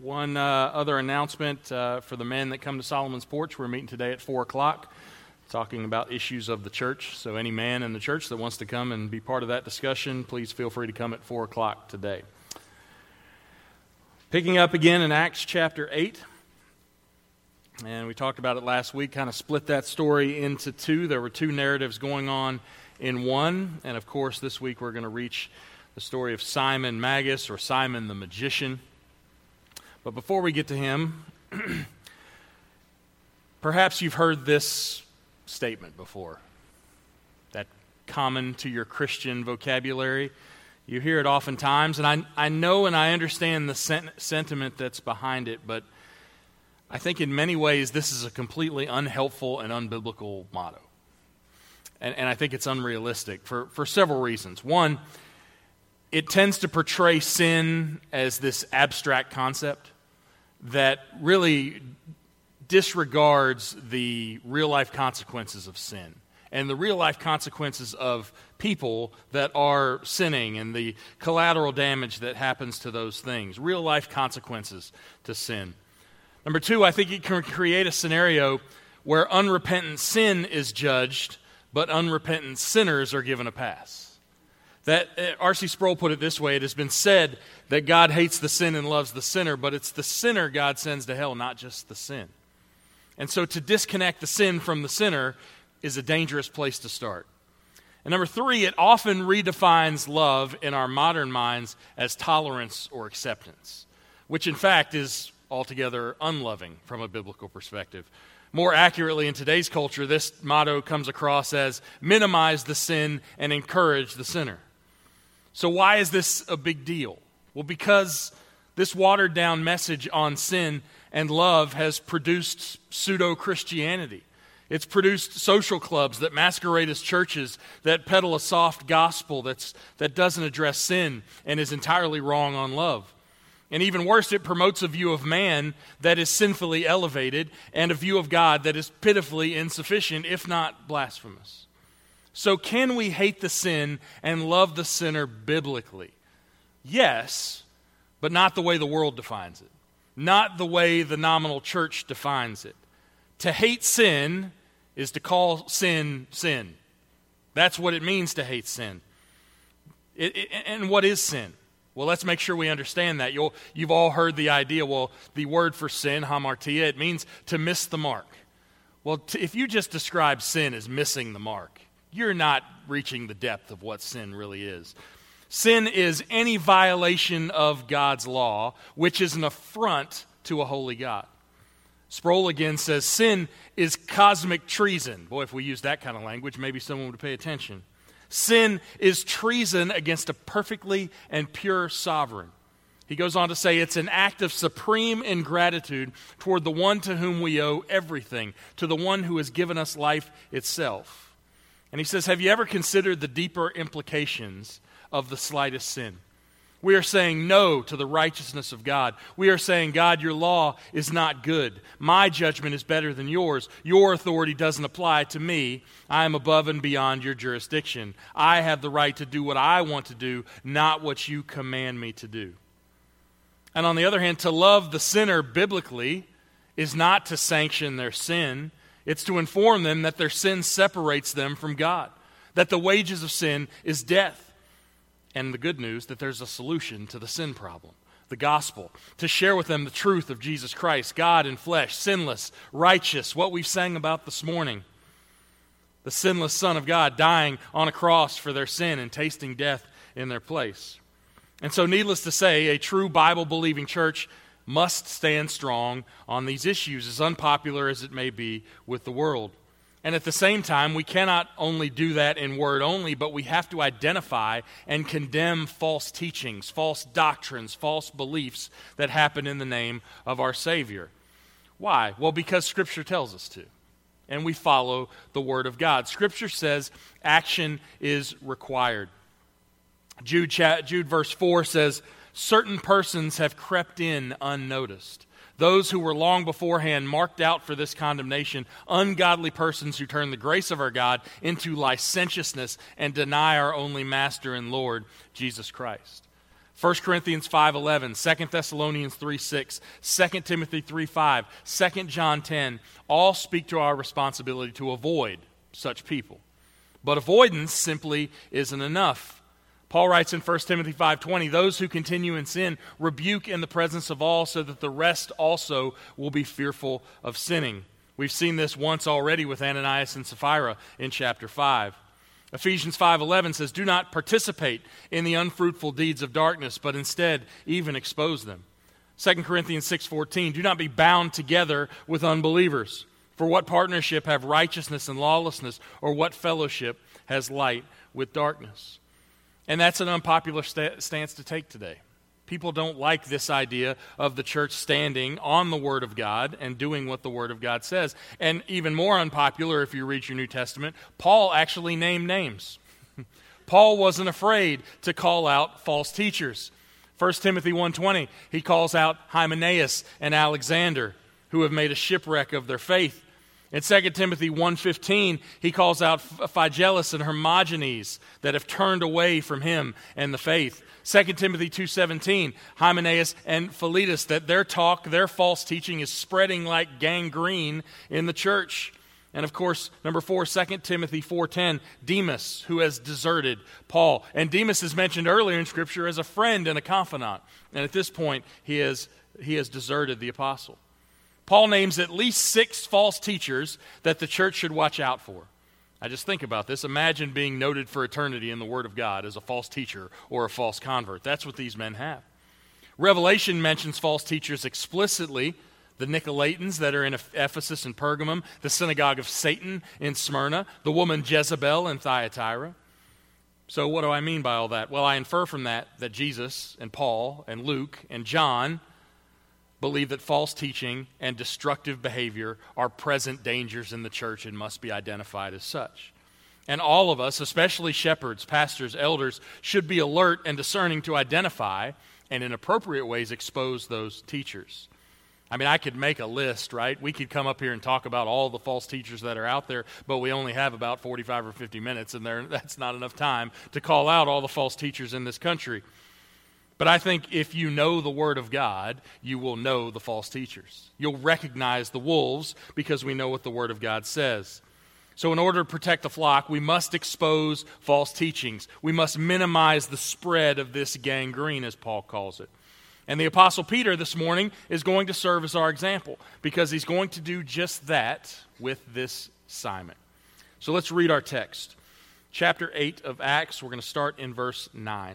One other announcement for the men that come to Solomon's Porch. We're meeting today at 4 o'clock, talking about issues of the church. So any man in the church that wants to come and be part of that discussion, please feel free to come at 4 o'clock today. Picking up again in Acts chapter 8. And we talked about it last week, kind of split that story into two. There were two narratives going on in one. And of course, this week we're going to reach the story of Simon Magus, or Simon the Magician. But before we get to him, perhaps you've heard this statement before, that common to your Christian vocabulary. You hear it oftentimes, and I know and I understand the sentiment that's behind it, but I think in many ways this is a completely unhelpful and unbiblical motto. And I think it's unrealistic for several reasons. One, it tends to portray sin as this abstract concept that really disregards the real-life consequences of sin and the real-life consequences of people that are sinning and the collateral damage that happens to those things, real-life consequences to sin. Number two, I think it can create a scenario where unrepentant sin is judged, but unrepentant sinners are given a pass. That R.C. Sproul put it this way: it has been said that God hates the sin and loves the sinner, but it's the sinner God sends to hell, not just the sin. And so to disconnect the sin from the sinner is a dangerous place to start. And number three, it often redefines love in our modern minds as tolerance or acceptance, which in fact is altogether unloving from a biblical perspective. More accurately, in today's culture, this motto comes across as minimize the sin and encourage the sinner. So why is this a big deal? Well, because this watered-down message on sin and love has produced pseudo-Christianity. It's produced social clubs that masquerade as churches that peddle a soft gospel that doesn't address sin and is entirely wrong on love. And even worse, it promotes a view of man that is sinfully elevated and a view of God that is pitifully insufficient, if not blasphemous. So can we hate the sin and love the sinner biblically? Yes, but not the way the world defines it. Not the way the nominal church defines it. To hate sin is to call sin, sin. That's what it means to hate sin. And what is sin? Well, let's make sure we understand that. You've all heard the idea, well, the word for sin, hamartia, it means to miss the mark. Well, if you just describe sin as missing the mark, you're not reaching the depth of what sin really is. Sin is any violation of God's law, which is an affront to a holy God. Sproul again says sin is cosmic treason. Boy, if we use that kind of language, maybe someone would pay attention. Sin is treason against a perfectly and pure sovereign. He goes on to say it's an act of supreme ingratitude toward the one to whom we owe everything, to the one who has given us life itself. And he says, have you ever considered the deeper implications of the slightest sin? We are saying no to the righteousness of God. We are saying, God, your law is not good. My judgment is better than yours. Your authority doesn't apply to me. I am above and beyond your jurisdiction. I have the right to do what I want to do, not what you command me to do. And on the other hand, to love the sinner biblically is not to sanction their sin. It's to inform them that their sin separates them from God, that the wages of sin is death. And the good news, that there's a solution to the sin problem, the gospel, to share with them the truth of Jesus Christ, God in flesh, sinless, righteous, what we sang about this morning, the sinless Son of God dying on a cross for their sin and tasting death in their place. And so needless to say, a true Bible-believing church must stand strong on these issues, as unpopular as it may be with the world. And at the same time, we cannot only do that in word only, but we have to identify and condemn false teachings, false doctrines, false beliefs that happen in the name of our Savior. Why? Well, because Scripture tells us to, and we follow the Word of God. Scripture says action is required. Jude verse 4 says, certain persons have crept in unnoticed. Those who were long beforehand marked out for this condemnation, ungodly persons who turn the grace of our God into licentiousness and deny our only Master and Lord, Jesus Christ. 1 Corinthians 5:11, 2 Thessalonians 3:6, 2 Timothy 3:5, 2 John 10, all speak to our responsibility to avoid such people. But avoidance simply isn't enough. Paul writes in 1 Timothy 5:20, those who continue in sin rebuke in the presence of all so that the rest also will be fearful of sinning. We've seen this once already with Ananias and Sapphira in chapter 5. Ephesians 5:11 says, do not participate in the unfruitful deeds of darkness, but instead even expose them. 2 Corinthians 6:14, do not be bound together with unbelievers. For what partnership have righteousness and lawlessness, or what fellowship has light with darkness? And that's an unpopular stance to take today. People don't like this idea of the church standing on the Word of God and doing what the Word of God says. And even more unpopular, if you read your New Testament, Paul actually named names. Paul wasn't afraid to call out false teachers. 1 Timothy 1:20, he calls out Hymenaeus and Alexander, who have made a shipwreck of their faith. In 2 Timothy 1:15, he calls out Phygellus and Hermogenes that have turned away from him and the faith. 2 Timothy 2:17, Hymenaeus and Philetus, that their talk, their false teaching is spreading like gangrene in the church. And of course, number 4, 2 Timothy 4:10, Demas, who has deserted Paul. And Demas is mentioned earlier in Scripture as a friend and a confidant. And at this point, he has deserted the apostle. Paul names at least 6 false teachers that the church should watch out for. I just think about this. Imagine being noted for eternity in the Word of God as a false teacher or a false convert. That's what these men have. Revelation mentions false teachers explicitly. The Nicolaitans that are in Ephesus and Pergamum, the synagogue of Satan in Smyrna, the woman Jezebel in Thyatira. So what do I mean by all that? Well, I infer from that Jesus and Paul and Luke and John believe that false teaching and destructive behavior are present dangers in the church and must be identified as such. And all of us, especially shepherds, pastors, elders, should be alert and discerning to identify and in appropriate ways expose those teachers. I mean, I could make a list, right? We could come up here and talk about all the false teachers that are out there, but we only have about 45 or 50 minutes, and that's not enough time to call out all the false teachers in this country. But I think if you know the Word of God, you will know the false teachers. You'll recognize the wolves because we know what the Word of God says. So in order to protect the flock, we must expose false teachings. We must minimize the spread of this gangrene, as Paul calls it. And the Apostle Peter this morning is going to serve as our example because he's going to do just that with this Simon. So let's read our text. Chapter 8 of Acts, we're going to start in verse 9.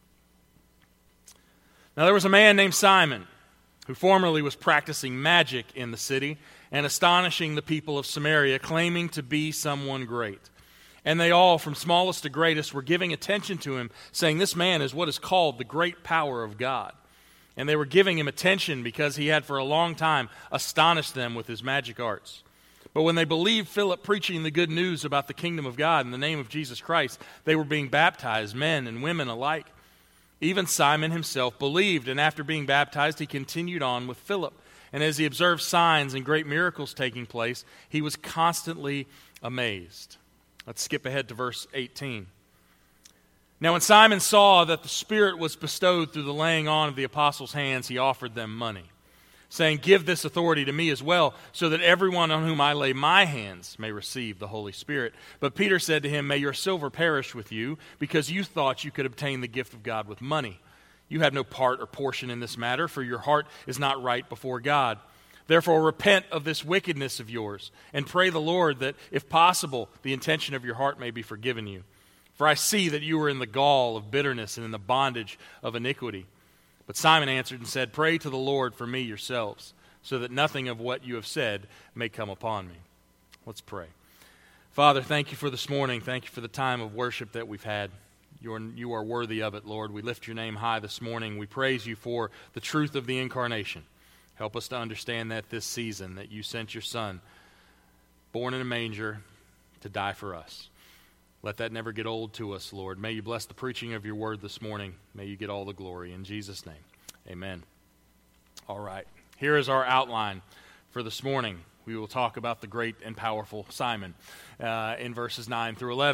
Now there was a man named Simon who formerly was practicing magic in the city and astonishing the people of Samaria, claiming to be someone great. And they all, from smallest to greatest, were giving attention to him, saying, this man is what is called the great power of God. And they were giving him attention because he had for a long time astonished them with his magic arts. But when they believed Philip preaching the good news about the kingdom of God in the name of Jesus Christ, they were being baptized, men and women alike. Even Simon himself believed, and after being baptized, he continued on with Philip. And as he observed signs and great miracles taking place, he was constantly amazed. Let's skip ahead to verse 18. Now when Simon saw that the Spirit was bestowed through the laying on of the apostles' hands, he offered them money, saying, give this authority to me as well, so that everyone on whom I lay my hands may receive the Holy Spirit. But Peter said to him, may your silver perish with you, because you thought you could obtain the gift of God with money. You have no part or portion in this matter, for your heart is not right before God. Therefore repent of this wickedness of yours, and pray the Lord that, if possible, the intention of your heart may be forgiven you. For I see that you are in the gall of bitterness and in the bondage of iniquity. But Simon answered and said, pray to the Lord for me yourselves, so that nothing of what you have said may come upon me. Let's pray. Father, thank you for this morning. Thank you for the time of worship that we've had. You are worthy of it, Lord. We lift your name high this morning. We praise you for the truth of the incarnation. Help us to understand that this season, that you sent your Son, born in a manger, to die for us. Let that never get old to us, Lord. May you bless the preaching of your word this morning. May you get all the glory. In Jesus' name, amen. All right, here is our outline for this morning. We will talk about the great and powerful Simon in verses 9 through 11.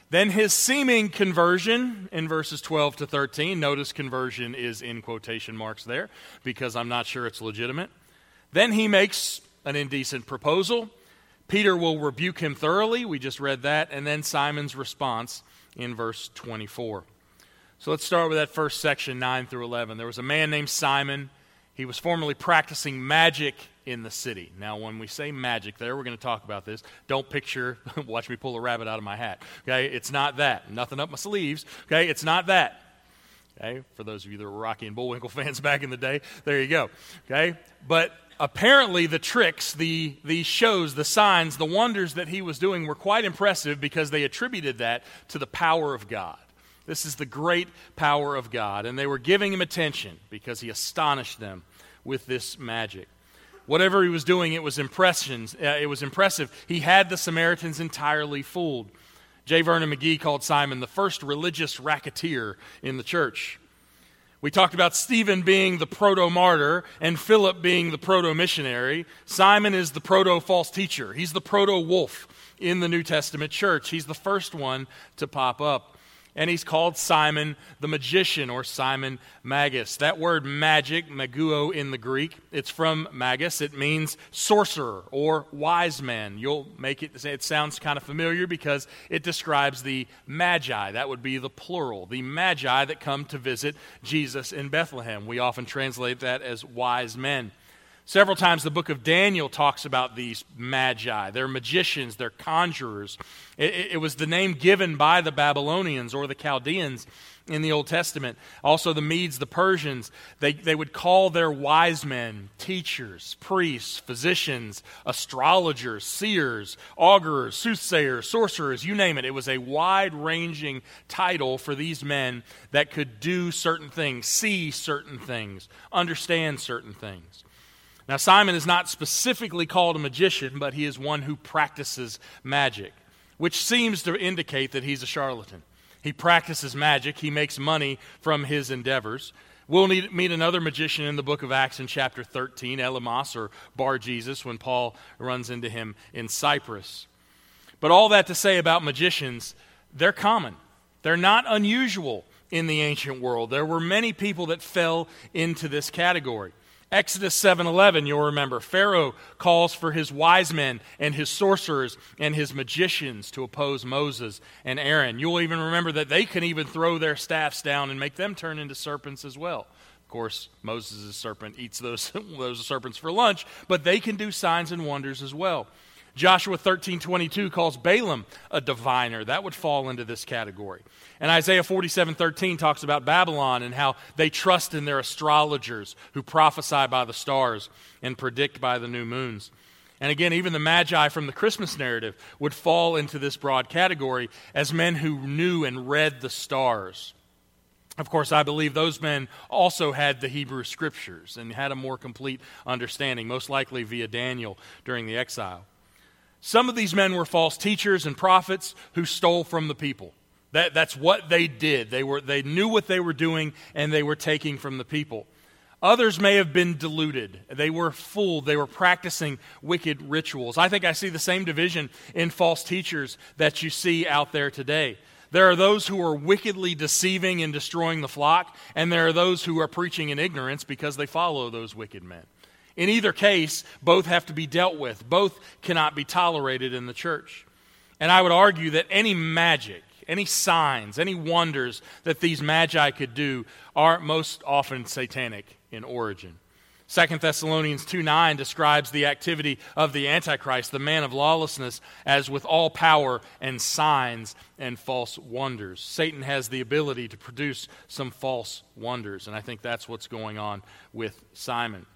Then his seeming conversion in verses 12 to 13. Notice conversion is in quotation marks there because I'm not sure it's legitimate. Then he makes an indecent proposal. Peter will rebuke him thoroughly. We just read that. And then Simon's response in verse 24. So let's start with that first section, 9 through 11. There was a man named Simon. He was formerly practicing magic in the city. Now, when we say magic there, we're going to talk about this. Don't picture, watch me pull a rabbit out of my hat. Okay, it's not that. Nothing up my sleeves. Okay, it's not that. Okay, for those of you that were Rocky and Bullwinkle fans back in the day, there you go. Okay, but apparently the tricks, the shows, the signs, the wonders that he was doing were quite impressive because they attributed that to the power of God. This is the great power of God, and they were giving him attention because he astonished them with this magic. Whatever he was doing, it was impressive. He had the Samaritans entirely fooled. J. Vernon McGee called Simon the first religious racketeer in the church. We talked about Stephen being the proto-martyr and Philip being the proto-missionary. Simon is the proto-false teacher. He's the proto-wolf in the New Testament church. He's the first one to pop up. And he's called Simon the magician, or Simon Magus. That word magic, maguo in the Greek, it's from magus. It means sorcerer or wise man. You'll make it sounds kind of familiar because it describes the magi. That would be the plural. The magi that come to visit Jesus in Bethlehem. We often translate that as wise men. Several times the book of Daniel talks about these magi. They're magicians, they're conjurers. It was the name given by the Babylonians or the Chaldeans in the Old Testament. Also the Medes, the Persians, they would call their wise men teachers, priests, physicians, astrologers, seers, augurers, soothsayers, sorcerers, you name it. It was a wide-ranging title for these men that could do certain things, see certain things, understand certain things. Now, Simon is not specifically called a magician, but he is one who practices magic, which seems to indicate that he's a charlatan. He practices magic. He makes money from his endeavors. We'll meet another magician in the book of Acts in chapter 13, Elymas or Bar-Jesus, when Paul runs into him in Cyprus. But all that to say about magicians, they're common. They're not unusual in the ancient world. There were many people that fell into this category. Exodus 7:11, you'll remember, Pharaoh calls for his wise men and his sorcerers and his magicians to oppose Moses and Aaron. You'll even remember that they can even throw their staffs down and make them turn into serpents as well. Of course, Moses' serpent eats those serpents for lunch, but they can do signs and wonders as well. Joshua 13:22 calls Balaam a diviner. That would fall into this category. And Isaiah 47:13 talks about Babylon and how they trust in their astrologers who prophesy by the stars and predict by the new moons. And again, even the Magi from the Christmas narrative would fall into this broad category as men who knew and read the stars. Of course, I believe those men also had the Hebrew Scriptures and had a more complete understanding, most likely via Daniel during the exile. Some of these men were false teachers and prophets who stole from the people. That's what they did. They knew what they were doing, and they were taking from the people. Others may have been deluded. They were fooled. They were practicing wicked rituals. I think I see the same division in false teachers that you see out there today. There are those who are wickedly deceiving and destroying the flock, and there are those who are preaching in ignorance because they follow those wicked men. In either case, both have to be dealt with. Both cannot be tolerated in the church. And I would argue that any magic, any signs, any wonders that these magi could do are most often satanic in origin. 2 Thessalonians 2:9 describes the activity of the Antichrist, the man of lawlessness, as with all power and signs and false wonders. Satan has the ability to produce some false wonders, and I think that's what's going on with Simon.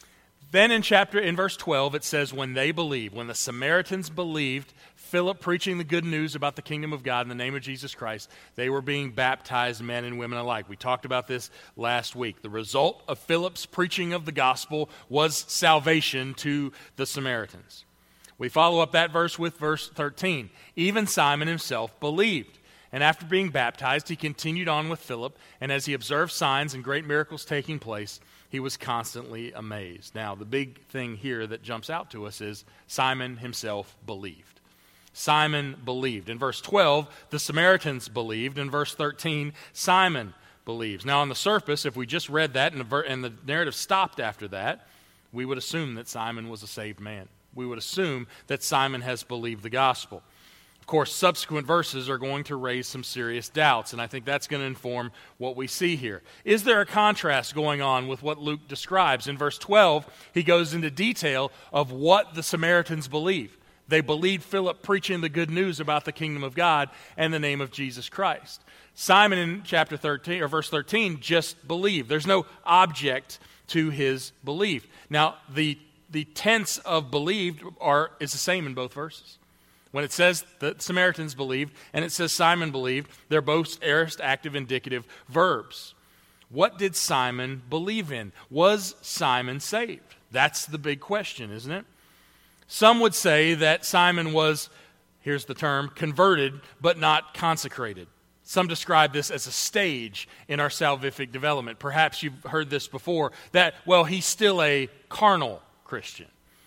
Then in verse 12, it says, when the Samaritans believed Philip preaching the good news about the kingdom of God in the name of Jesus Christ, they were being baptized, men and women alike. We talked about this last week. The result of Philip's preaching of the gospel was salvation to the Samaritans. We follow up that verse with verse 13. Even Simon himself believed. And after being baptized, he continued on with Philip, and as he observed signs and great miracles taking place, he was constantly amazed. Now, the big thing here that jumps out to us is Simon himself believed. Simon believed. In verse 12, the Samaritans believed. In verse 13, Simon believes. Now, on the surface, if we just read that and the narrative stopped after that, we would assume that Simon was a saved man. We would assume that Simon has believed the gospel. Of course, subsequent verses are going to raise some serious doubts, and I think that's going to inform what we see here. Is there a contrast going on with what Luke describes? In verse 12, he goes into detail of what the Samaritans believe. They believed Philip preaching the good news about the kingdom of God and the name of Jesus Christ. Simon in chapter 13 or verse 13 just believed. There's no object to his belief. Now, the tense of believed is the same in both verses. When it says the Samaritans believed and it says Simon believed, they're both aorist, active, indicative verbs. What did Simon believe in? Was Simon saved? That's the big question, isn't it? Some would say that Simon was, here's the term, converted but not consecrated. Some describe this as a stage in our salvific development. Perhaps you've heard this before, that, well, he's still a carnal Christian.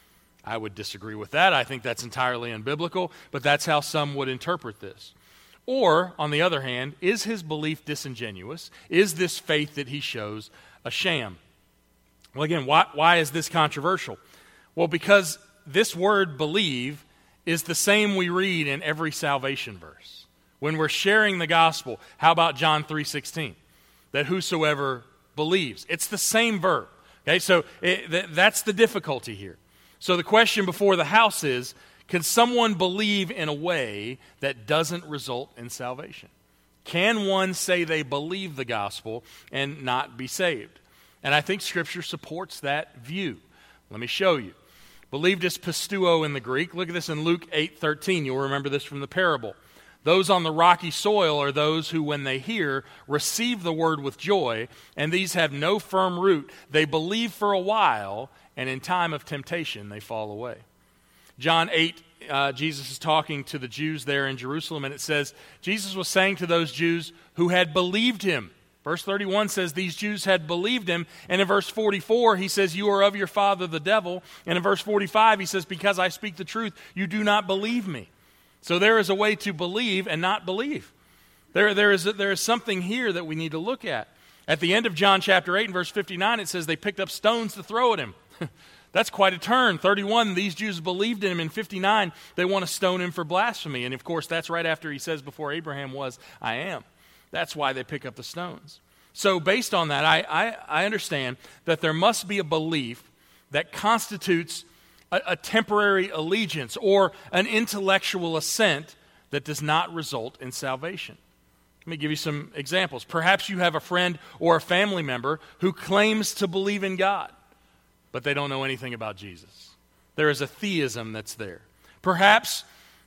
I would disagree with that. I think that's entirely unbiblical, but that's how some would interpret this. Or, on the other hand, is his belief disingenuous? Is this faith that he shows a sham? Well, again, why is this controversial? Well, because this word believe is the same we read in every salvation verse. When we're sharing the gospel, how about John 3:16? That whosoever believes. It's the same verb. Okay, so that's the difficulty here. So the question before the house is, can someone believe in a way that doesn't result in salvation? Can one say they believe the gospel and not be saved? And I think Scripture supports that view. Let me show you. Believed is pisteuo in the Greek. Look at this in Luke 8:13. You'll remember this from the parable. Those on the rocky soil are those who, when they hear, receive the word with joy, and these have no firm root. They believe for a while, and in time of temptation they fall away. John 8, Jesus is talking to the Jews there in Jerusalem, and it says, Jesus was saying to those Jews who had believed him. Verse 31 says these Jews had believed him, and in verse 44 he says, you are of your father the devil, and in verse 45 he says, because I speak the truth, you do not believe me. So there is a way to believe and not believe. There is something here that we need to look at. At the end of John chapter 8 and verse 59, it says they picked up stones to throw at him. That's quite a turn. 31, these Jews believed in him. In 59, they want to stone him for blasphemy. And of course, that's right after he says, before Abraham was, I am. That's why they pick up the stones. So based on that, I understand that there must be a belief that constitutes a temporary allegiance or an intellectual assent that does not result in salvation. Let me give you some examples. Perhaps you have a friend or a family member who claims to believe in God, but they don't know anything about Jesus. There is a theism that's there. Perhaps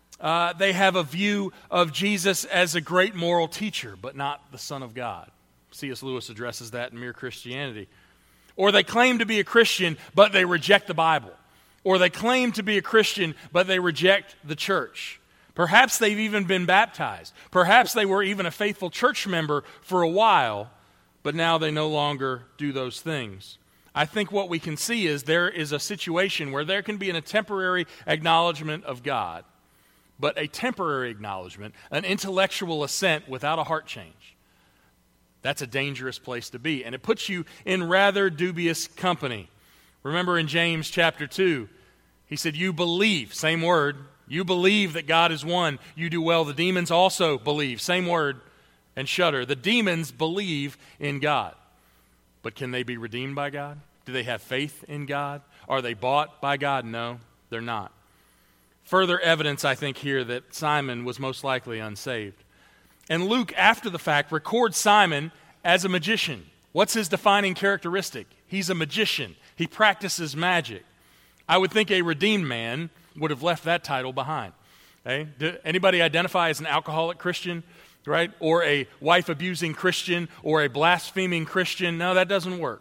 they have a view of Jesus as a great moral teacher, but not the Son of God. C.S. Lewis addresses that in Mere Christianity. Or they claim to be a Christian, but they reject the Bible. Or they claim to be a Christian, but they reject the church. Perhaps they've even been baptized. Perhaps they were even a faithful church member for a while, but now they no longer do those things. I think what we can see is there is a situation where there can be a temporary acknowledgement of God, but a temporary acknowledgement, an intellectual assent without a heart change. That's a dangerous place to be, and it puts you in rather dubious company. Remember in James chapter 2, he said, you believe, same word, you believe that God is one, you do well. The demons also believe, same word, and shudder. The demons believe in God. But can they be redeemed by God? Do they have faith in God? Are they bought by God? No, they're not. Further evidence, I think, here that Simon was most likely unsaved. And Luke, after the fact, records Simon as a magician. What's his defining characteristic? He's a magician. He practices magic. I would think a redeemed man would have left that title behind. Okay? Anybody identify as an alcoholic Christian, right? Or a wife-abusing Christian, or a blaspheming Christian? No, that doesn't work.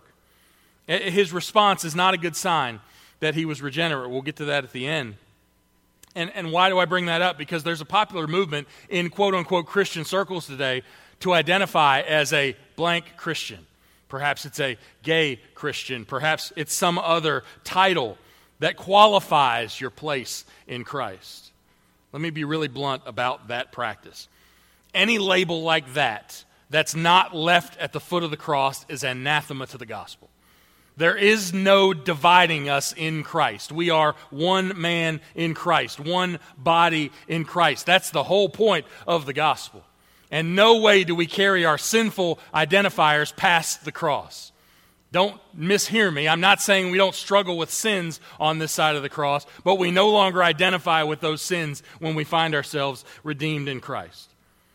His response is not a good sign that he was regenerate. We'll get to that at the end. And why do I bring that up? Because there's a popular movement in quote-unquote Christian circles today to identify as a blank Christian. Perhaps it's a gay Christian. Perhaps it's some other title that qualifies your place in Christ. Let me be really blunt about that practice. Any label like that that's not left at the foot of the cross is anathema to the gospel. There is no dividing us in Christ. We are one man in Christ, one body in Christ. That's the whole point of the gospel. And no way do we carry our sinful identifiers past the cross. Don't mishear me. I'm not saying we don't struggle with sins on this side of the cross, but we no longer identify with those sins when we find ourselves redeemed in Christ.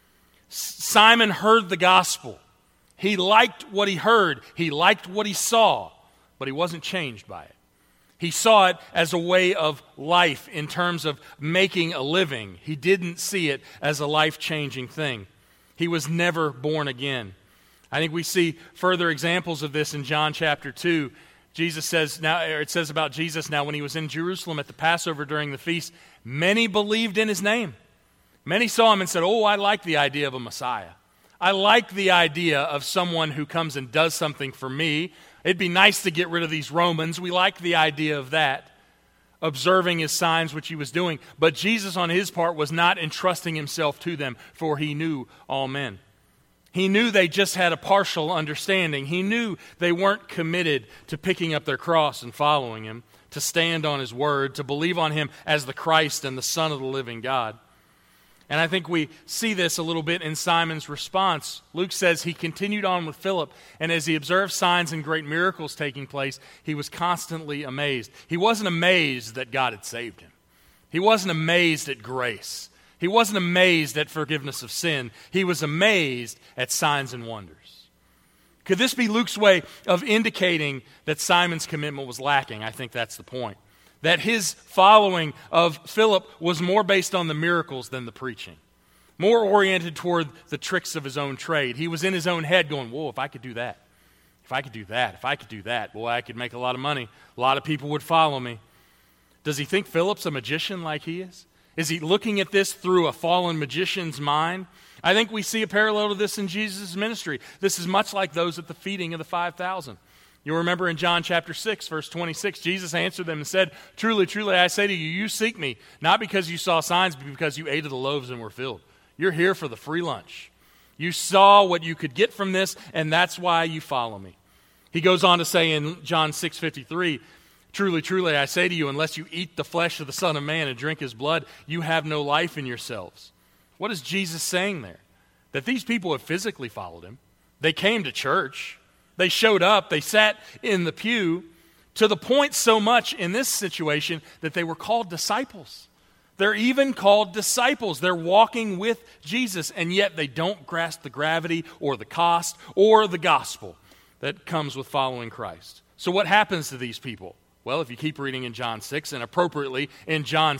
Simon heard the gospel. He liked what he heard. He liked what he saw, but he wasn't changed by it. He saw it as a way of life in terms of making a living. He didn't see it as a life-changing thing. He was never born again. I think we see further examples of this in John chapter 2. It says about Jesus, now when he was in Jerusalem at the Passover during the feast, many believed in his name. Many saw him and said, I like the idea of a Messiah. I like the idea of someone who comes and does something for me. It'd be nice to get rid of these Romans. We like the idea of that, observing his signs which he was doing. But Jesus on his part was not entrusting himself to them, for he knew all men. He knew they just had a partial understanding. He knew they weren't committed to picking up their cross and following him, to stand on his word, to believe on him as the Christ and the Son of the living God. And I think we see this a little bit in Simon's response. Luke says he continued on with Philip, and as he observed signs and great miracles taking place, he was constantly amazed. He wasn't amazed that God had saved him. He wasn't amazed at grace. He wasn't amazed at forgiveness of sin. He was amazed at signs and wonders. Could this be Luke's way of indicating that Simon's commitment was lacking? I think that's the point. That his following of Philip was more based on the miracles than the preaching. More oriented toward the tricks of his own trade. He was in his own head going, whoa, if I could do that, if I could do that, if I could do that, boy, I could make a lot of money. A lot of people would follow me. Does he think Philip's a magician like he is? Is he looking at this through a fallen magician's mind? I think we see a parallel to this in Jesus' ministry. This is much like those at the feeding of the 5,000. You'll remember in John chapter 6, verse 26, Jesus answered them and said, truly, truly, I say to you, you seek me, not because you saw signs, but because you ate of the loaves and were filled. You're here for the free lunch. You saw what you could get from this, and that's why you follow me. He goes on to say in John 6:53, truly, truly, I say to you, unless you eat the flesh of the Son of Man and drink his blood, you have no life in yourselves. What is Jesus saying there? That these people have physically followed him. They came to church. They showed up. They sat in the pew, to the point so much in this situation that they were called disciples. They're even called disciples. They're walking with Jesus, and yet they don't grasp the gravity or the cost or the gospel that comes with following Christ. So what happens to these people? Well, if you keep reading in John 6, and appropriately in John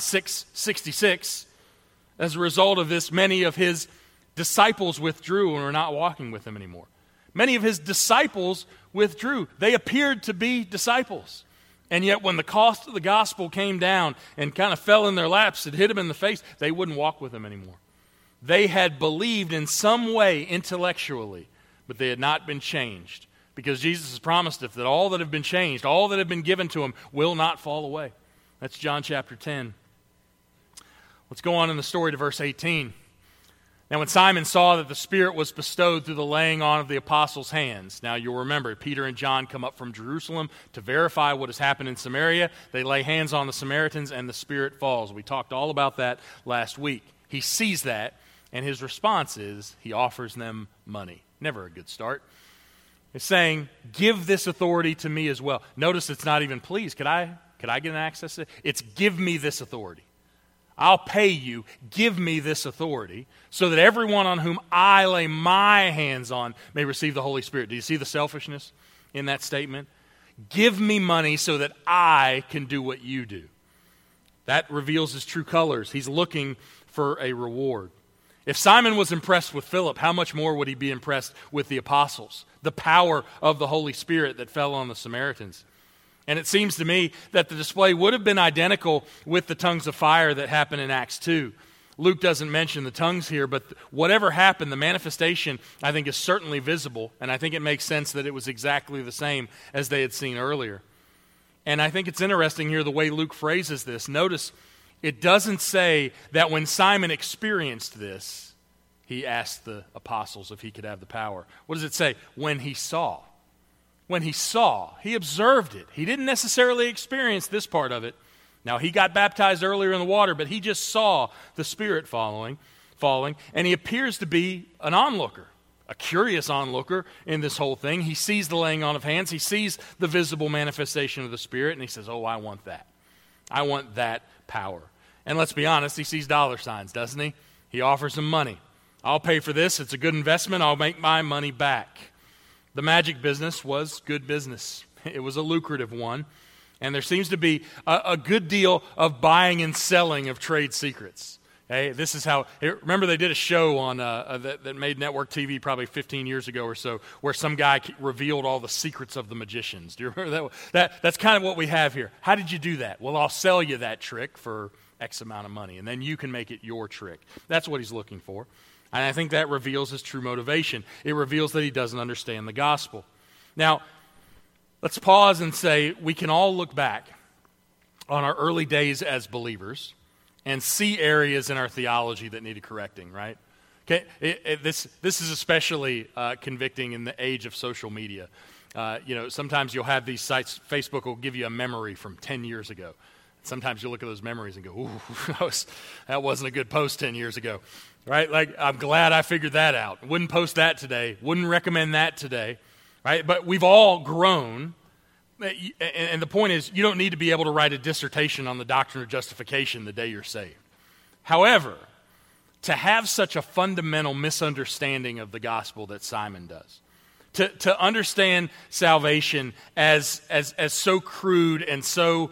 6:66, as a result of this, many of his disciples withdrew and were not walking with him anymore. Many of his disciples withdrew. They appeared to be disciples. And yet when the cost of the gospel came down and kind of fell in their laps, it hit them in the face, they wouldn't walk with him anymore. They had believed in some way intellectually, but they had not been changed. Because Jesus has promised us that all that have been changed, all that have been given to him, will not fall away. That's John chapter 10. Let's go on in the story to verse 18. Now when Simon saw that the Spirit was bestowed through the laying on of the apostles' hands. Now you'll remember, Peter and John come up from Jerusalem to verify what has happened in Samaria. They lay hands on the Samaritans and the Spirit falls. We talked all about that last week. He sees that, and his response is he offers them money. Never a good start. It's saying, give this authority to me as well. Notice it's not even please. Could I get an access to it? It's give me this authority. I'll pay you. Give me this authority so that everyone on whom I lay my hands on may receive the Holy Spirit. Do you see the selfishness in that statement? Give me money so that I can do what you do. That reveals his true colors. He's looking for a reward. If Simon was impressed with Philip, how much more would he be impressed with the apostles? The power of the Holy Spirit that fell on the Samaritans. And it seems to me that the display would have been identical with the tongues of fire that happened in Acts 2. Luke doesn't mention the tongues here, but whatever happened, the manifestation, I think, is certainly visible. And I think it makes sense that it was exactly the same as they had seen earlier. And I think it's interesting here the way Luke phrases this. Notice It doesn't say that when Simon experienced this, he asked the apostles if he could have the power. What does it say? When he saw. When he saw, he observed it. He didn't necessarily experience this part of it. Now, he got baptized earlier in the water, but he just saw the Spirit falling, and he appears to be an onlooker, a curious onlooker in this whole thing. He sees the laying on of hands. He sees the visible manifestation of the Spirit, and he says, oh, I want that. I want that power. And let's be honest, he sees dollar signs, doesn't he? He offers him money. I'll pay for this. It's a good investment. I'll make my money back. The magic business was good business. It was a lucrative one. And there seems to be a good deal of buying and selling of trade secrets. Okay? This is how, remember they did a show on that made network TV probably 15 years ago or so, where some guy revealed all the secrets of the magicians. Do you remember that? That's kind of what we have here. How did you do that? Well, I'll sell you that trick for X amount of money, and then you can make it your trick. That's what he's looking for. And I think that reveals his true motivation. It reveals that he doesn't understand the gospel. Now, let's pause and say we can all look back on our early days as believers and see areas in our theology that needed correcting, right? Okay, this is especially convicting in the age of social media. Sometimes you'll have these sites, Facebook will give you a memory from 10 years ago. Sometimes you look at those memories and go, ooh, that wasn't a good post 10 years ago, right? Like, I'm glad I figured that out. Wouldn't post that today. Wouldn't recommend that today, right? But we've all grown, and the point is, you don't need to be able to write a dissertation on the doctrine of justification the day you're saved. However, to have such a fundamental misunderstanding of the gospel that Simon does, to understand salvation as so crude and so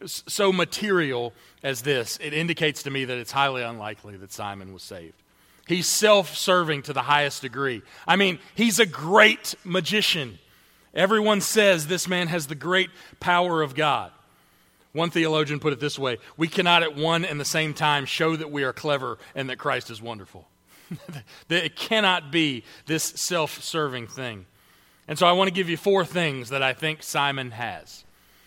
material as this, it indicates to me that it's highly unlikely that Simon was saved. He's self-serving to the highest degree. I mean, he's a great magician. Everyone says this man has the great power of God. One theologian put it this way: we cannot at one and the same time show that we are clever and that Christ is wonderful. It cannot be this self-serving thing. And so I want to give you 4 things that I think Simon has.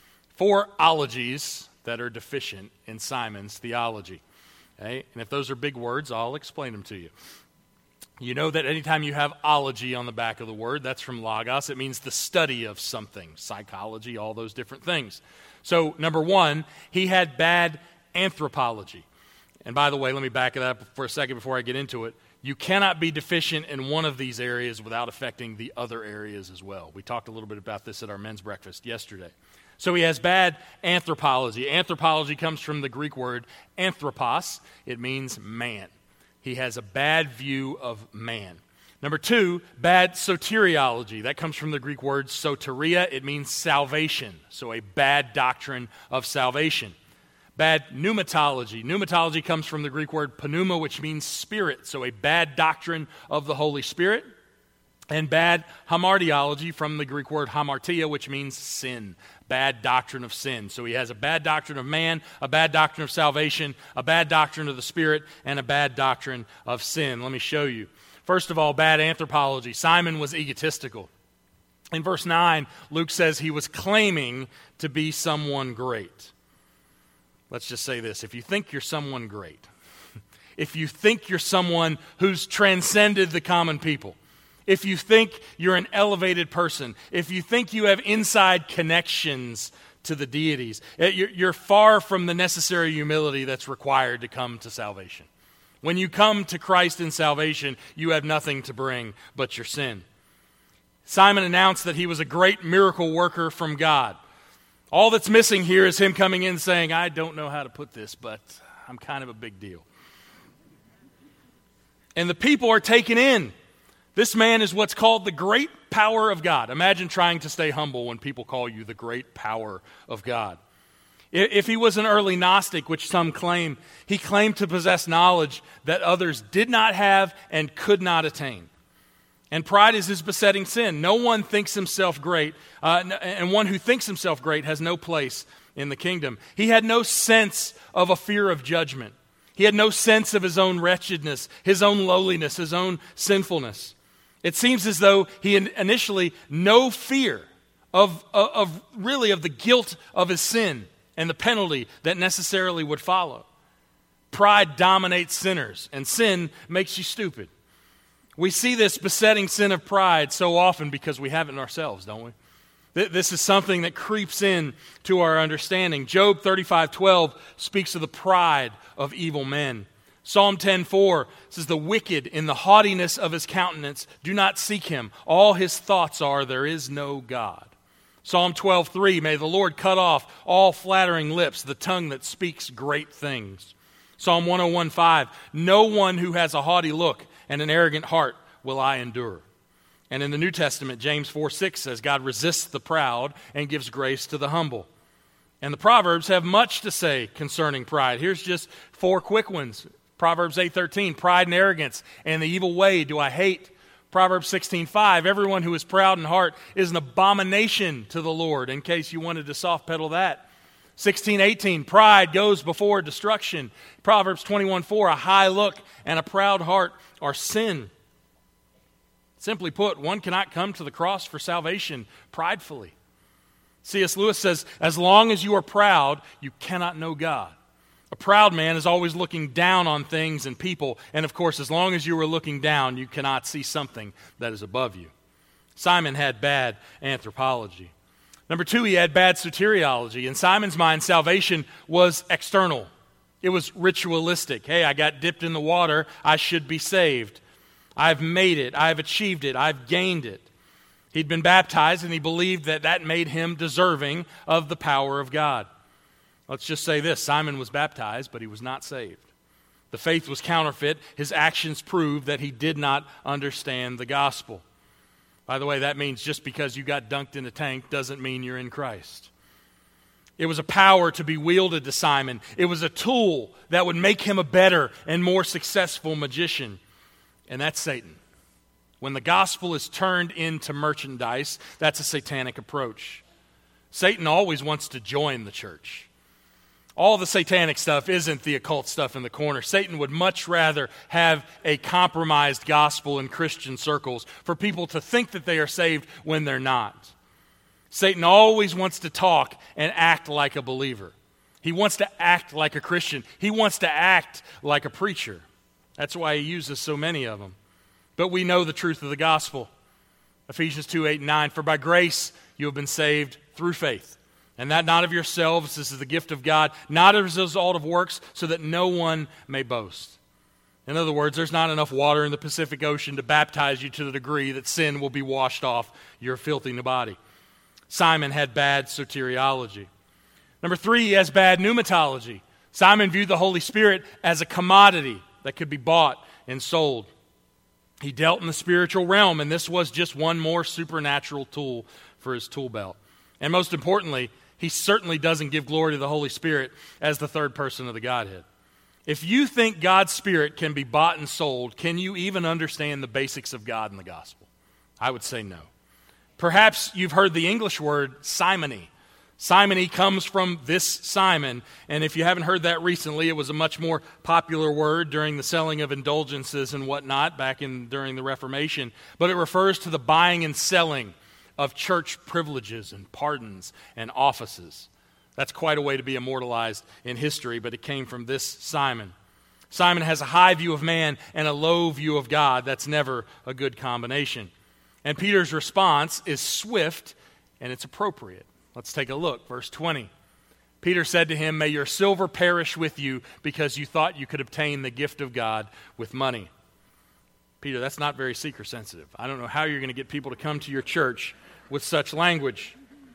4 ologies that are deficient in Simon's theology. Okay? And if those are big words, I'll explain them to you. You know that anytime you have ology on the back of the word, that's from logos. It means the study of something, psychology, all those different things. So, number 1, he had bad anthropology. And by the way, let me back it up for a second before I get into it. You cannot be deficient in one of these areas without affecting the other areas as well. We talked a little bit about this at our men's breakfast yesterday. So he has bad anthropology. Anthropology comes from the Greek word anthropos. It means man. He has a bad view of man. Number 2, bad soteriology. That comes from the Greek word soteria. It means salvation. So a bad doctrine of salvation. Bad pneumatology. Pneumatology comes from the Greek word pneuma, which means spirit. So a bad doctrine of the Holy Spirit. And bad hamartiology from the Greek word hamartia, which means sin. Bad doctrine of sin. So he has a bad doctrine of man, a bad doctrine of salvation, a bad doctrine of the Spirit, and a bad doctrine of sin. Let me show you. First of all, bad anthropology. Simon was egotistical. In verse 9, Luke says he was claiming to be someone great. Let's just say this. If you think you're someone great, if you think you're someone who's transcended the common people, if you think you're an elevated person, if you think you have inside connections to the deities, you're far from the necessary humility that's required to come to salvation. When you come to Christ in salvation, you have nothing to bring but your sin. Simon announced that he was a great miracle worker from God. All that's missing here is him coming in saying, I don't know how to put this, but I'm kind of a big deal. And the people are taken in. This man is what's called the great power of God. Imagine trying to stay humble when people call you the great power of God. If he was an early Gnostic, which some claim, he claimed to possess knowledge that others did not have and could not attain. And pride is his besetting sin. No one thinks himself great, and one who thinks himself great has no place in the kingdom. He had no sense of a fear of judgment. He had no sense of his own wretchedness, his own lowliness, his own sinfulness. It seems as though he had initially no fear of the guilt of his sin and the penalty that necessarily would follow. Pride dominates sinners, and sin makes you stupid. We see this besetting sin of pride so often because we have it in ourselves, don't we? This is something that creeps in to our understanding. Job 35:12 speaks of the pride of evil men. Psalm 10:4 says, "The wicked in the haughtiness of his countenance do not seek him. All his thoughts are, there is no God." Psalm 12:3, "May the Lord cut off all flattering lips, the tongue that speaks great things." Psalm 101:5, "No one who has a haughty look and an arrogant heart will I endure." And in the New Testament, James 4:6 says, "God resists the proud and gives grace to the humble." And the Proverbs have much to say concerning pride. Here's just 4 quick ones. Proverbs 8:13, "Pride and arrogance and the evil way do I hate." Proverbs 16:5, "Everyone who is proud in heart is an abomination to the Lord," in case you wanted to soft pedal that. 16:18, "Pride goes before destruction." Proverbs 21:4, "A high look and a proud heart are sin." Simply put, one cannot come to the cross for salvation pridefully. C.S. Lewis says, as long as you are proud, you cannot know God. A proud man is always looking down on things and people, and of course, as long as you are looking down, you cannot see something that is above you. Simon had bad anthropology. Number 2, he had bad soteriology. In Simon's mind, salvation was external. It was ritualistic. Hey, I got dipped in the water, I should be saved. I've made it, I've achieved it, I've gained it. He'd been baptized and he believed that that made him deserving of the power of God. Let's just say this, Simon was baptized, but he was not saved. The faith was counterfeit. His actions proved that he did not understand the gospel. By the way, that means just because you got dunked in a tank doesn't mean you're in Christ. It was a power to be wielded to Simon. It was a tool that would make him a better and more successful magician. And that's Satan. When the gospel is turned into merchandise, that's a satanic approach. Satan always wants to join the church. All the satanic stuff isn't the occult stuff in the corner. Satan would much rather have a compromised gospel in Christian circles for people to think that they are saved when they're not. Satan always wants to talk and act like a believer. He wants to act like a Christian. He wants to act like a preacher. That's why he uses so many of them. But we know the truth of the gospel. Ephesians 2:8-9, "For by grace you have been saved through faith. And that not of yourselves, this is the gift of God, not as a result of works, so that no one may boast." In other words, there's not enough water in the Pacific Ocean to baptize you to the degree that sin will be washed off your filthy body. Simon had bad soteriology. Number 3, he has bad pneumatology. Simon viewed the Holy Spirit as a commodity that could be bought and sold. He dealt in the spiritual realm, and this was just one more supernatural tool for his tool belt. And most importantly, he certainly doesn't give glory to the Holy Spirit as the third person of the Godhead. If you think God's Spirit can be bought and sold, can you even understand the basics of God and the gospel? I would say no. Perhaps you've heard the English word simony. Simony comes from this Simon, and if you haven't heard that recently, it was a much more popular word during the selling of indulgences and whatnot during the Reformation. But it refers to the buying and selling of church privileges and pardons and offices. That's quite a way to be immortalized in history, but it came from this Simon. Simon has a high view of man and a low view of God. That's never a good combination. And Peter's response is swift and it's appropriate. Let's take a look. Verse 20. Peter said to him, "May your silver perish with you because you thought you could obtain the gift of God with money." Peter, that's not very seeker sensitive. I don't know how you're going to get people to come to your church with such language.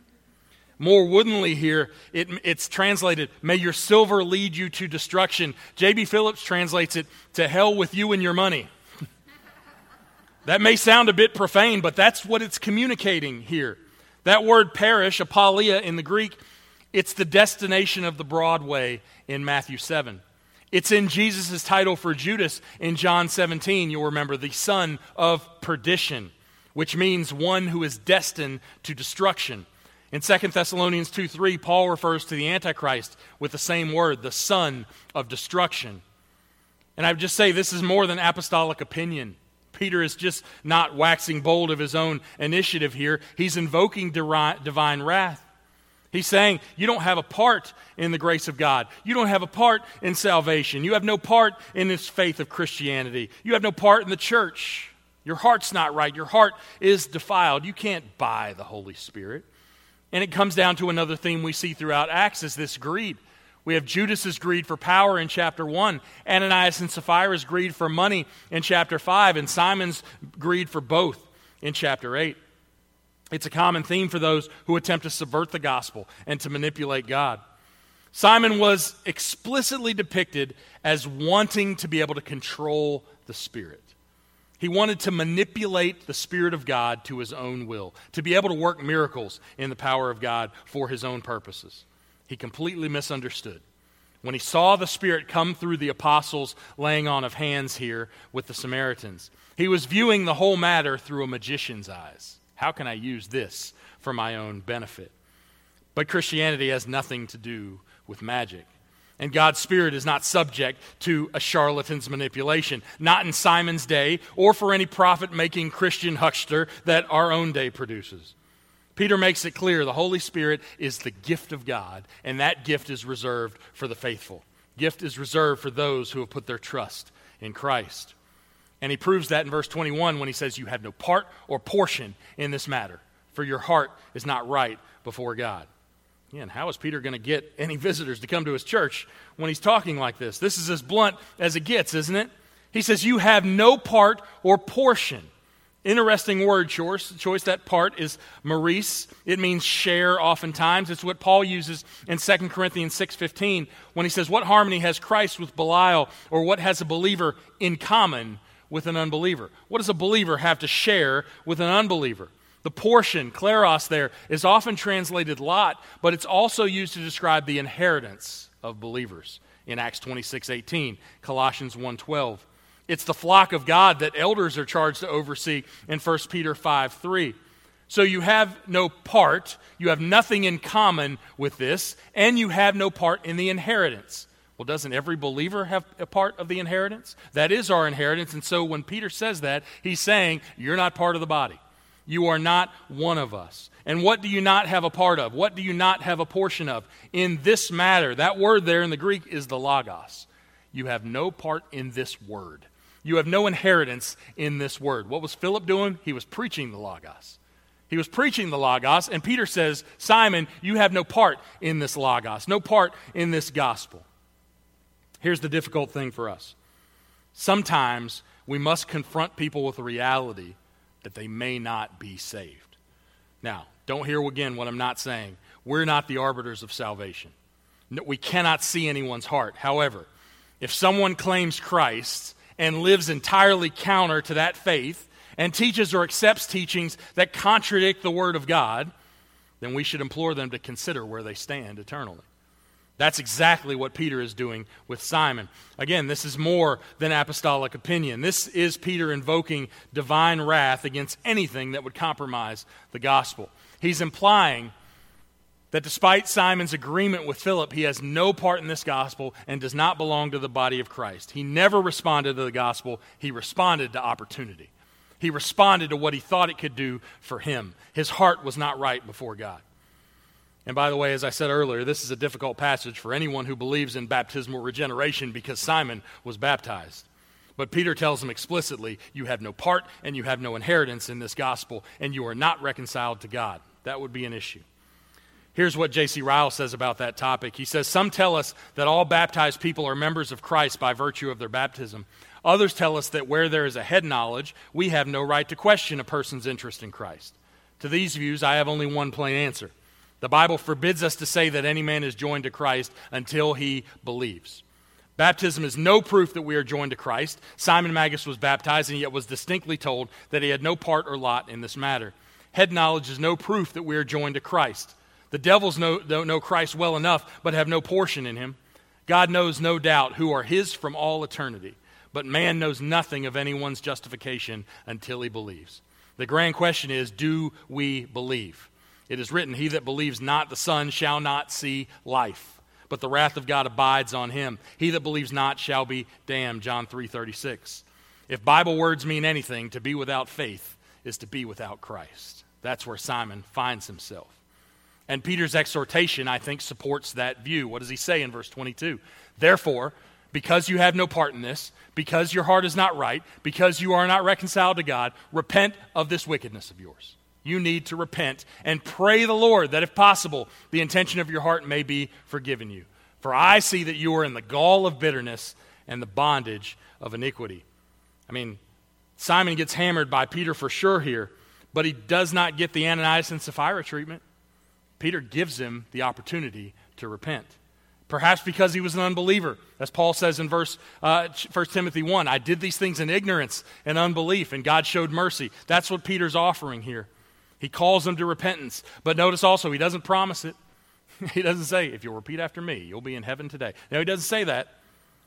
More woodenly here, it's translated, "May your silver lead you to destruction." J.B. Phillips translates it, "To hell with you and your money." That may sound a bit profane, but that's what it's communicating here. That word perish, apolia in the Greek, it's the destination of the broad way in Matthew 7. It's in Jesus' title for Judas in John 17, you'll remember, the son of perdition, which means one who is destined to destruction. In 2 Thessalonians 2:3, Paul refers to the Antichrist with the same word, the son of destruction. And I would just say this is more than apostolic opinion. Peter is just not waxing bold of his own initiative here. He's invoking divine wrath. He's saying you don't have a part in the grace of God. You don't have a part in salvation. You have no part in this faith of Christianity. You have no part in the church. Your heart's not right. Your heart is defiled. You can't buy the Holy Spirit. And it comes down to another theme we see throughout Acts is this greed. We have Judas's greed for power in chapter 1, Ananias and Sapphira's greed for money in chapter 5, and Simon's greed for both in chapter 8. It's a common theme for those who attempt to subvert the gospel and to manipulate God. Simon was explicitly depicted as wanting to be able to control the Spirit. He wanted to manipulate the Spirit of God to his own will, to be able to work miracles in the power of God for his own purposes. He completely misunderstood. When he saw the Spirit come through the apostles' laying on of hands here with the Samaritans, he was viewing the whole matter through a magician's eyes. How can I use this for my own benefit? But Christianity has nothing to do with magic. And God's Spirit is not subject to a charlatan's manipulation, not in Simon's day or for any profit-making Christian huckster that our own day produces. Peter makes it clear the Holy Spirit is the gift of God, and that gift is reserved for the faithful. Gift is reserved for those who have put their trust in Christ. And he proves that in verse 21 when he says, you have no part or portion in this matter, for your heart is not right before God. Again, how is Peter going to get any visitors to come to his church when he's talking like this? This is as blunt as it gets, isn't it? He says, you have no part or portion. Interesting word choice. That part is maurice. It means share oftentimes. It's what Paul uses in 2 Corinthians 6:15 when he says, what harmony has Christ with Belial, or what has a believer in common with an unbeliever? What does a believer have to share with an unbeliever? The portion, kleros there, is often translated lot, but it's also used to describe the inheritance of believers in Acts 26:18, Colossians 1:12. It's the flock of God that elders are charged to oversee in 1 Peter 5:3. So you have no part, you have nothing in common with this, and you have no part in the inheritance. Well, doesn't every believer have a part of the inheritance? That is our inheritance, and so when Peter says that, he's saying, you're not part of the body. You are not one of us. And what do you not have a part of? What do you not have a portion of? In this matter, that word there in the Greek is the logos. You have no part in this word. You have no inheritance in this word. What was Philip doing? He was preaching the logos. He was preaching the logos, and Peter says, Simon, you have no part in this logos, no part in this gospel. Here's the difficult thing for us. Sometimes we must confront people with the reality that they may not be saved. Now, don't hear again what I'm not saying. We're not the arbiters of salvation. We cannot see anyone's heart. However, if someone claims Christ and lives entirely counter to that faith and teaches or accepts teachings that contradict the Word of God, then we should implore them to consider where they stand eternally. That's exactly what Peter is doing with Simon. Again, this is more than apostolic opinion. This is Peter invoking divine wrath against anything that would compromise the gospel. He's implying that despite Simon's agreement with Philip, he has no part in this gospel and does not belong to the body of Christ. He never responded to the gospel. He responded to opportunity. He responded to what he thought it could do for him. His heart was not right before God. And by the way, as I said earlier, this is a difficult passage for anyone who believes in baptismal regeneration because Simon was baptized. But Peter tells him explicitly, you have no part and you have no inheritance in this gospel, and you are not reconciled to God. That would be an issue. Here's what J.C. Ryle says about that topic. He says, some tell us that all baptized people are members of Christ by virtue of their baptism. Others tell us that where there is a head knowledge, we have no right to question a person's interest in Christ. To these views, I have only one plain answer. The Bible forbids us to say that any man is joined to Christ until he believes. Baptism is no proof that we are joined to Christ. Simon Magus was baptized and yet was distinctly told that he had no part or lot in this matter. Head knowledge is no proof that we are joined to Christ. The devils don't know Christ well enough but have no portion in him. God knows no doubt who are his from all eternity, but man knows nothing of anyone's justification until he believes. The grand question is, do we believe? It is written, he that believes not the Son shall not see life, but the wrath of God abides on him. He that believes not shall be damned, John 3:36. If Bible words mean anything, to be without faith is to be without Christ. That's where Simon finds himself. And Peter's exhortation, I think, supports that view. What does he say in verse 22? Therefore, because you have no part in this, because your heart is not right, because you are not reconciled to God, repent of this wickedness of yours. You need to repent and pray the Lord that, if possible, the intention of your heart may be forgiven you. For I see that you are in the gall of bitterness and the bondage of iniquity. I mean, Simon gets hammered by Peter for sure here, but he does not get the Ananias and Sapphira treatment. Peter gives him the opportunity to repent. Perhaps because he was an unbeliever. As Paul says in 1 Timothy 1, I did these things in ignorance and unbelief, and God showed mercy. That's what Peter's offering here. He calls them to repentance. But notice also, he doesn't promise it. He doesn't say, if you'll repeat after me, you'll be in heaven today. No, he doesn't say that.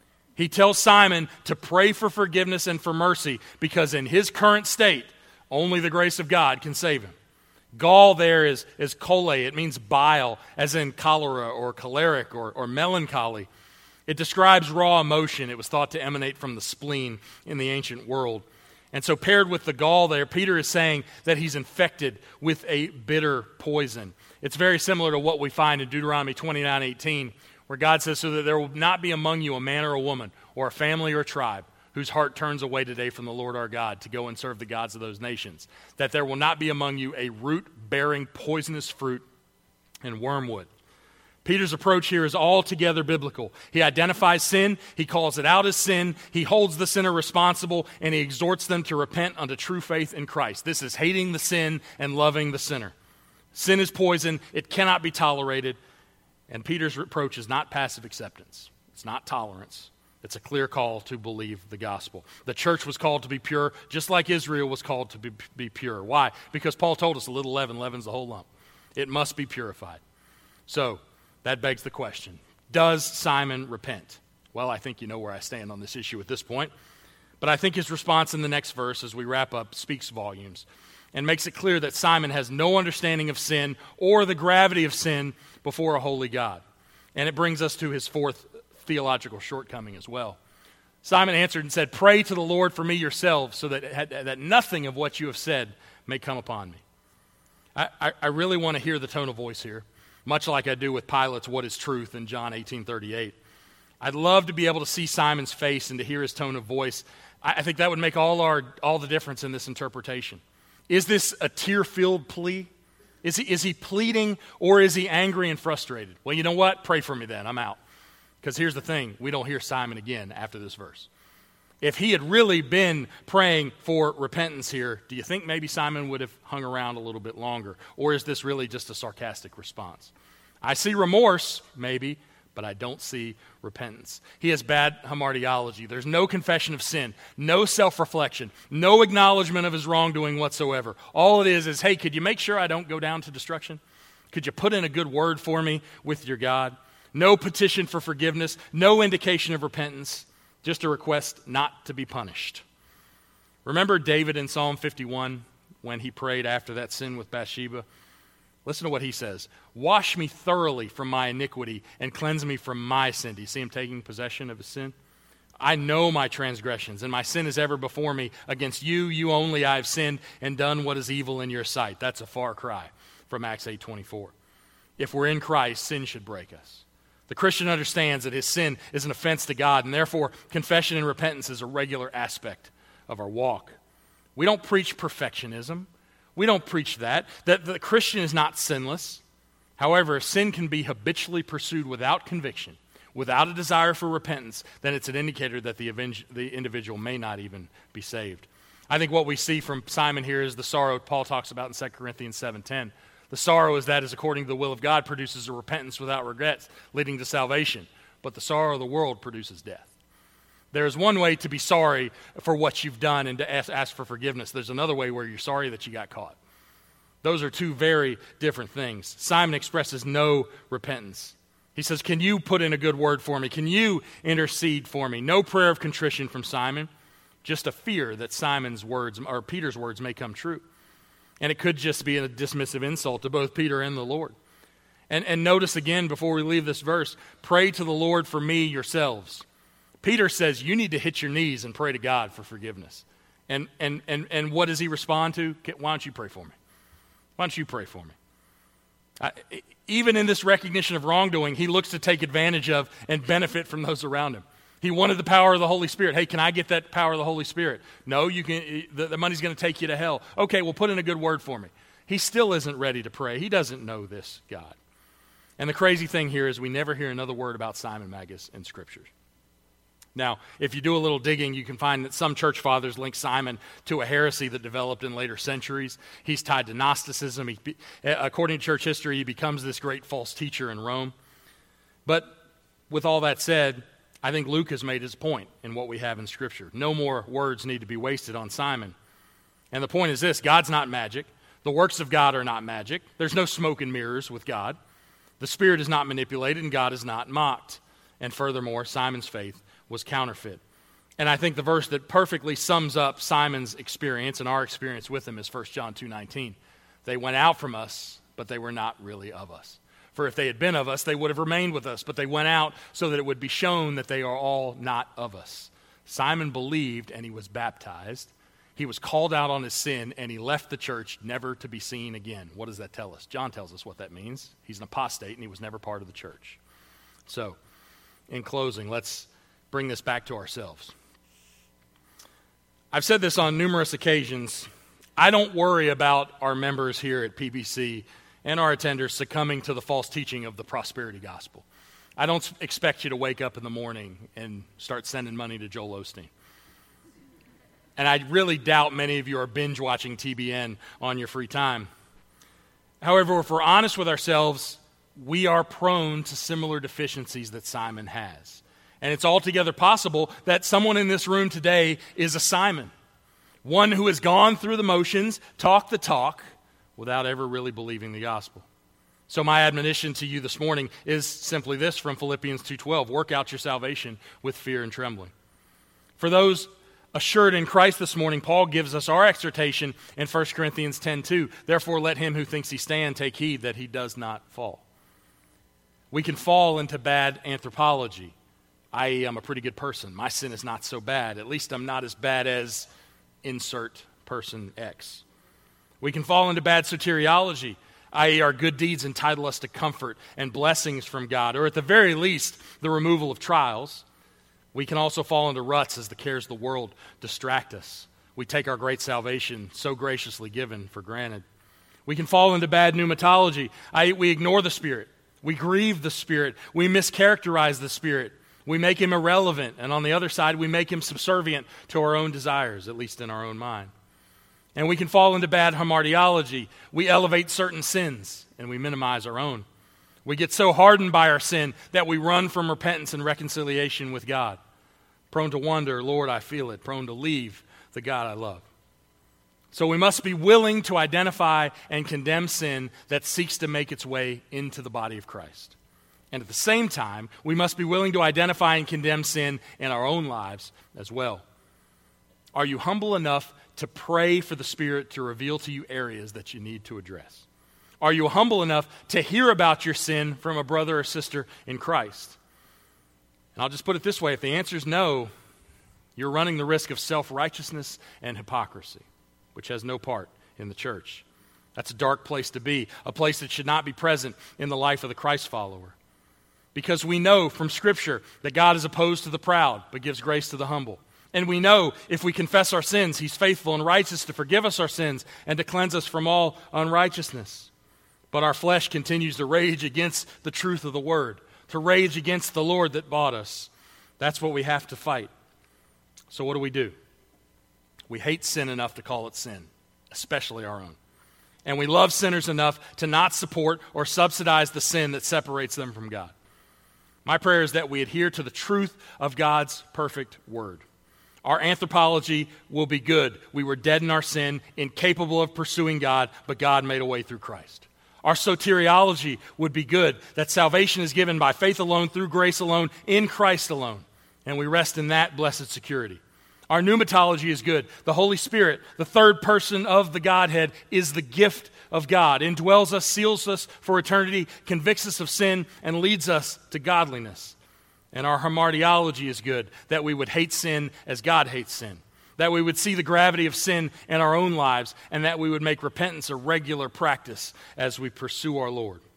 He tells Simon to pray for forgiveness and for mercy, because in his current state, only the grace of God can save him. Gall there is chole. It means bile, as in cholera or choleric or melancholy. It describes raw emotion. It was thought to emanate from the spleen in the ancient world. And so paired with the gall there, Peter is saying that he's infected with a bitter poison. It's very similar to what we find in Deuteronomy 29:18, where God says, so that there will not be among you a man or a woman or a family or a tribe whose heart turns away today from the Lord our God to go and serve the gods of those nations. That there will not be among you a root-bearing poisonous fruit and wormwood. Peter's approach here is altogether biblical. He identifies sin, he calls it out as sin, he holds the sinner responsible, and he exhorts them to repent unto true faith in Christ. This is hating the sin and loving the sinner. Sin is poison, it cannot be tolerated, and Peter's approach is not passive acceptance. It's not tolerance. It's a clear call to believe the gospel. The church was called to be pure, just like Israel was called to be pure. Why? Because Paul told us a little leaven leavens the whole lump. It must be purified. So, that begs the question, does Simon repent? Well, I think you know where I stand on this issue at this point. But I think his response in the next verse, as we wrap up, speaks volumes and makes it clear that Simon has no understanding of sin or the gravity of sin before a holy God. And it brings us to his fourth theological shortcoming as well. Simon answered and said, pray to the Lord for me yourselves, so that nothing of what you have said may come upon me. I really want to hear the tone of voice here, much like I do with Pilate's what is truth in John 18:38. I'd love to be able to see Simon's face and to hear his tone of voice. I think that would make all the difference in this interpretation. Is this a tear-filled plea? Is he pleading, or is he angry and frustrated? Well, you know what? Pray for me then. I'm out. Because here's the thing. We don't hear Simon again after this verse. If he had really been praying for repentance here, do you think maybe Simon would have hung around a little bit longer? Or is this really just a sarcastic response? I see remorse, maybe, but I don't see repentance. He has bad hamartiology. There's no confession of sin, no self-reflection, no acknowledgement of his wrongdoing whatsoever. All it is, hey, could you make sure I don't go down to destruction? Could you put in a good word for me with your God? No petition for forgiveness, no indication of repentance, just a request not to be punished. Remember David in Psalm 51 when he prayed after that sin with Bathsheba? Listen to what he says. Wash me thoroughly from my iniquity and cleanse me from my sin. Do you see him taking possession of his sin? I know my transgressions, and my sin is ever before me. Against you, you only I have sinned and done what is evil in your sight. That's a far cry from Acts 8:24. If we're in Christ, sin should break us. The Christian understands that his sin is an offense to God, and therefore confession and repentance is a regular aspect of our walk. We don't preach perfectionism. We don't preach that the Christian is not sinless. However, if sin can be habitually pursued without conviction, without a desire for repentance, then it's an indicator that the individual may not even be saved. I think what we see from Simon here is the sorrow Paul talks about in 2 Corinthians 7:10. The sorrow is that, according to the will of God, produces a repentance without regrets, leading to salvation. But the sorrow of the world produces death. There's one way to be sorry for what you've done and to ask for forgiveness. There's another way where you're sorry that you got caught. Those are two very different things. Simon expresses no repentance. He says, can you put in a good word for me? Can you intercede for me? No prayer of contrition from Simon, just a fear that Simon's words, or Peter's words, may come true. And it could just be a dismissive insult to both Peter and the Lord. And notice again, before we leave this verse, pray to the Lord for me yourselves. Peter says you need to hit your knees and pray to God for forgiveness. And what does he respond to? Why don't you pray for me? Why don't you pray for me? Even in this recognition of wrongdoing, he looks to take advantage of and benefit from those around him. He wanted the power of the Holy Spirit. Hey, can I get that power of the Holy Spirit? No, you can. The money's going to take you to hell. Okay, well, put in a good word for me. He still isn't ready to pray. He doesn't know this God. And the crazy thing here is we never hear another word about Simon Magus in Scriptures. Now, if you do a little digging, you can find that some church fathers link Simon to a heresy that developed in later centuries. He's tied to Gnosticism. According to church history, he becomes this great false teacher in Rome. But with all that said, I think Luke has made his point in what we have in Scripture. No more words need to be wasted on Simon. And the point is this: God's not magic. The works of God are not magic. There's no smoke and mirrors with God. The Spirit is not manipulated, and God is not mocked. And furthermore, Simon's faith was counterfeit. And I think the verse that perfectly sums up Simon's experience and our experience with him is 1 John 2:19. They went out from us, but they were not really of us. For if they had been of us, they would have remained with us, but they went out so that it would be shown that they are all not of us. Simon believed, and he was baptized. He was called out on his sin, and he left the church never to be seen again. What does that tell us? John tells us what that means. He's an apostate, and he was never part of the church. So, in closing, let's bring this back to ourselves. I've said this on numerous occasions. I don't worry about our members here at PBC and our attenders succumbing to the false teaching of the prosperity gospel. I don't expect you to wake up in the morning and start sending money to Joel Osteen. And I really doubt many of you are binge watching TBN on your free time. However, if we're honest with ourselves, we are prone to similar deficiencies that Simon has. And it's altogether possible that someone in this room today is a Simon, one who has gone through the motions, talked the talk, without ever really believing the gospel. So my admonition to you this morning is simply this from Philippians 2:12, work out your salvation with fear and trembling. For those assured in Christ this morning, Paul gives us our exhortation in 1 Corinthians 10:2. Therefore, let him who thinks he stand take heed that he does not fall. We can fall into bad anthropology, i.e., I'm a pretty good person. My sin is not so bad. At least I'm not as bad as insert person X. We can fall into bad soteriology, i.e., our good deeds entitle us to comfort and blessings from God, or at the very least, the removal of trials. We can also fall into ruts as the cares of the world distract us. We take our great salvation, so graciously given, for granted. We can fall into bad pneumatology, i.e., we ignore the Spirit. We grieve the Spirit. We mischaracterize the Spirit. We make him irrelevant. And on the other side, we make him subservient to our own desires, at least in our own mind. And we can fall into bad hamartiology. We elevate certain sins, and we minimize our own. We get so hardened by our sin that we run from repentance and reconciliation with God. Prone to wonder, Lord, I feel it. Prone to leave the God I love. So we must be willing to identify and condemn sin that seeks to make its way into the body of Christ. And at the same time, we must be willing to identify and condemn sin in our own lives as well. Are you humble enough to pray for the Spirit to reveal to you areas that you need to address? Are you humble enough to hear about your sin from a brother or sister in Christ? And I'll just put it this way, if the answer is no, you're running the risk of self-righteousness and hypocrisy, which has no part in the church. That's a dark place to be, a place that should not be present in the life of the Christ follower. Because we know from Scripture that God is opposed to the proud, but gives grace to the humble. And we know if we confess our sins, He's faithful and righteous to forgive us our sins and to cleanse us from all unrighteousness. But our flesh continues to rage against the truth of the Word, to rage against the Lord that bought us. That's what we have to fight. So what do? We hate sin enough to call it sin, especially our own. And we love sinners enough to not support or subsidize the sin that separates them from God. My prayer is that we adhere to the truth of God's perfect Word. Our anthropology will be good. We were dead in our sin, incapable of pursuing God, but God made a way through Christ. Our soteriology would be good, that salvation is given by faith alone, through grace alone, in Christ alone. And we rest in that blessed security. Our pneumatology is good. The Holy Spirit, the third person of the Godhead, is the gift of God, indwells us, seals us for eternity, convicts us of sin, and leads us to godliness. And our hamartiology is good, that we would hate sin as God hates sin, that we would see the gravity of sin in our own lives, and that we would make repentance a regular practice as we pursue our Lord.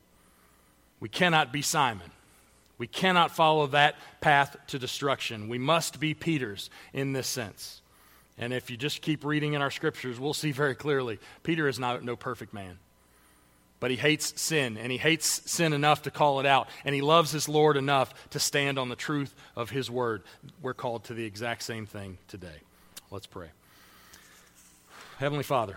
We cannot be Simon. We cannot follow that path to destruction. We must be Peter's in this sense. And if you just keep reading in our scriptures, we'll see very clearly, Peter is no perfect man. But he hates sin, and he hates sin enough to call it out, and he loves his Lord enough to stand on the truth of his word. We're called to the exact same thing today. Let's pray. Heavenly Father,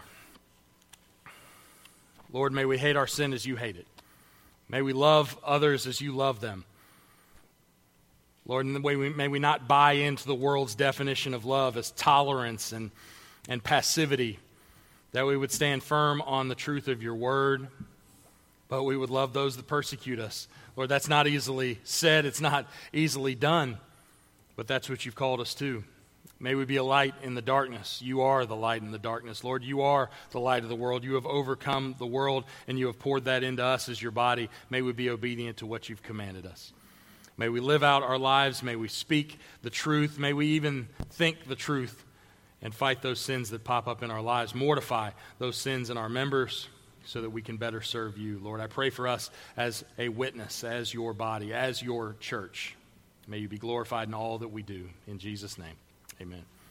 Lord, may we hate our sin as you hate it. May we love others as you love them. Lord, may we not buy into the world's definition of love as tolerance and passivity, that we would stand firm on the truth of your word, but we would love those that persecute us. Lord, that's not easily said, it's not easily done, but that's what you've called us to. May we be a light in the darkness. You are the light in the darkness. Lord, you are the light of the world. You have overcome the world, and you have poured that into us as your body. May we be obedient to what you've commanded us. May we live out our lives. May we speak the truth. May we even think the truth and fight those sins that pop up in our lives. Mortify those sins in our members so that we can better serve you. Lord, I pray for us as a witness, as your body, as your church. May you be glorified in all that we do. In Jesus' name, amen.